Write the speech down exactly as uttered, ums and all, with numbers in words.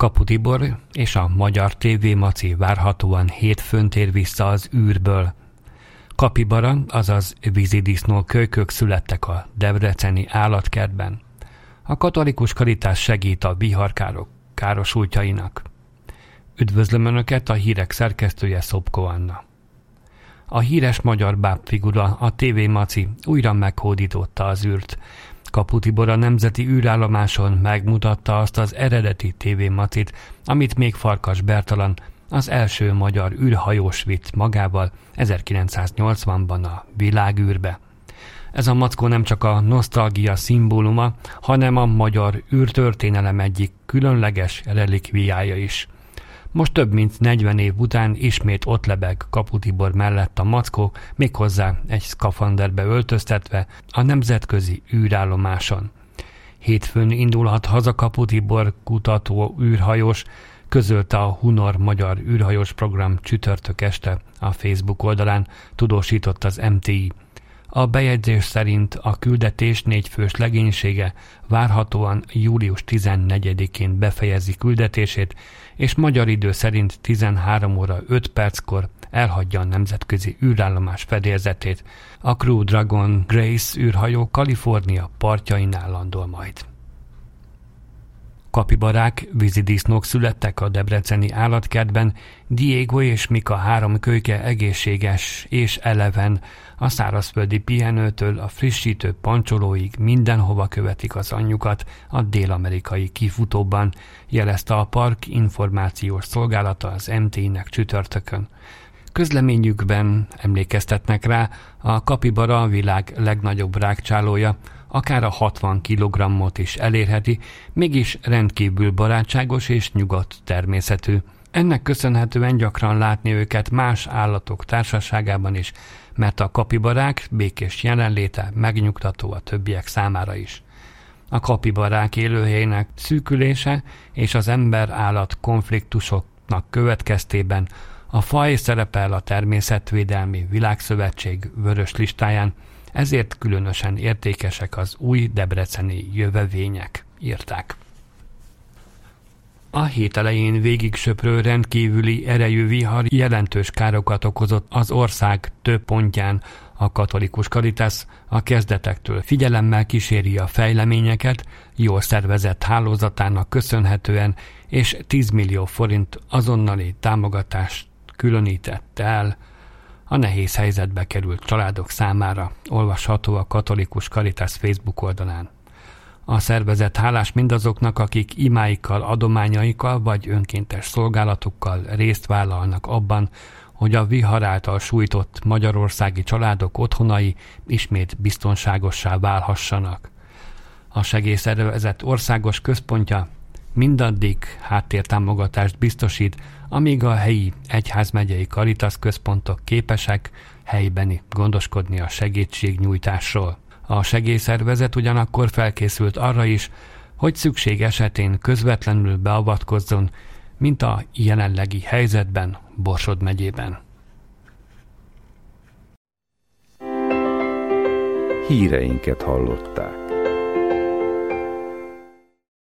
Kapu Tibor és a Magyar té vé Maci várhatóan hétfőn tér vissza az űrből. Kapibara, azaz vízidisznó kölykök születtek a debreceni állatkertben. A katolikus karitás segít a viharkárok károsultjainak. Üdvözlöm Önöket, a hírek szerkesztője Szopko Anna. A híres magyar bábfigura, a té vé Maci újra meghódította az űrt. Kapu Tibor a nemzeti űrállomáson megmutatta azt az eredeti té vé Macit, amit még Farkas Bertalan, az első magyar űrhajós vitt magával ezerkilencszáznyolcvanban a világűrbe. Ez a mackó nem csak a nosztalgia szimbóluma, hanem a magyar űrtörténelem egyik különleges relikviája is. Most több mint negyven év után ismét ott lebeg Kapu Tibor mellett a mackó, méghozzá egy szkafanderbe öltöztetve a nemzetközi űrállomáson. Hétfőn indulhat haza Kapu Tibor kutató űrhajós, közölte a Hunor Magyar űrhajós program csütörtök este a Facebook oldalán, tudósított az em té i. A bejegyzés szerint a küldetés négyfős legénysége várhatóan július tizennegyedikén befejezi küldetését, és magyar idő szerint tizenhárom óra öt perckor elhagyja a nemzetközi űrállomás fedélzetét. A Crew Dragon Grace űrhajó Kalifornia partjainál landol majd. Kapibarák, vízidisznók születtek a debreceni állatkertben, Diego és Mika három kölyke egészséges és eleven, a szárazföldi pihenőtől a frissítő pancsolóig mindenhova követik az anyjukat a dél-amerikai kifutóban, jelezte a Park Információs Szolgálata az em té i-nek csütörtökön. Közleményükben emlékeztetnek rá, a kapibara a világ legnagyobb rágcsálója, akár a hatvan kilogrammot is elérheti, mégis rendkívül barátságos és nyugodt természetű. Ennek köszönhetően gyakran látni őket más állatok társaságában is, mert a kapibarák békés jelenléte megnyugtató a többiek számára is. A kapibarák élőhelyének szűkülése és az ember-állat konfliktusoknak következtében a faj szerepel a Természetvédelmi Világszövetség vörös listáján, ezért különösen értékesek az új debreceni jövevények, írták. A hét elején végig söprő rendkívüli erejű vihar jelentős károkat okozott az ország több pontján. A katolikus Caritas a kezdetektől figyelemmel kíséri a fejleményeket, jól szervezett hálózatának köszönhetően, és tíz millió forint azonnali támogatást különített el a nehéz helyzetbe került családok számára, olvasható a katolikus Caritas Facebook oldalán. A szervezet hálás mindazoknak, akik imáikkal, adományaikkal vagy önkéntes szolgálatukkal részt vállalnak abban, hogy a vihar által sújtott magyarországi családok otthonai ismét biztonságossá válhassanak. A segélyszervezet országos központja mindaddig háttértámogatást biztosít, amíg a helyi egyházmegyei Caritas központok képesek helybeni gondoskodni a segítségnyújtásról. A segélyszervezet ugyanakkor felkészült arra is, hogy szükség esetén közvetlenül beavatkozzon, mint a jelenlegi helyzetben Borsod megyében. Híreinket hallották.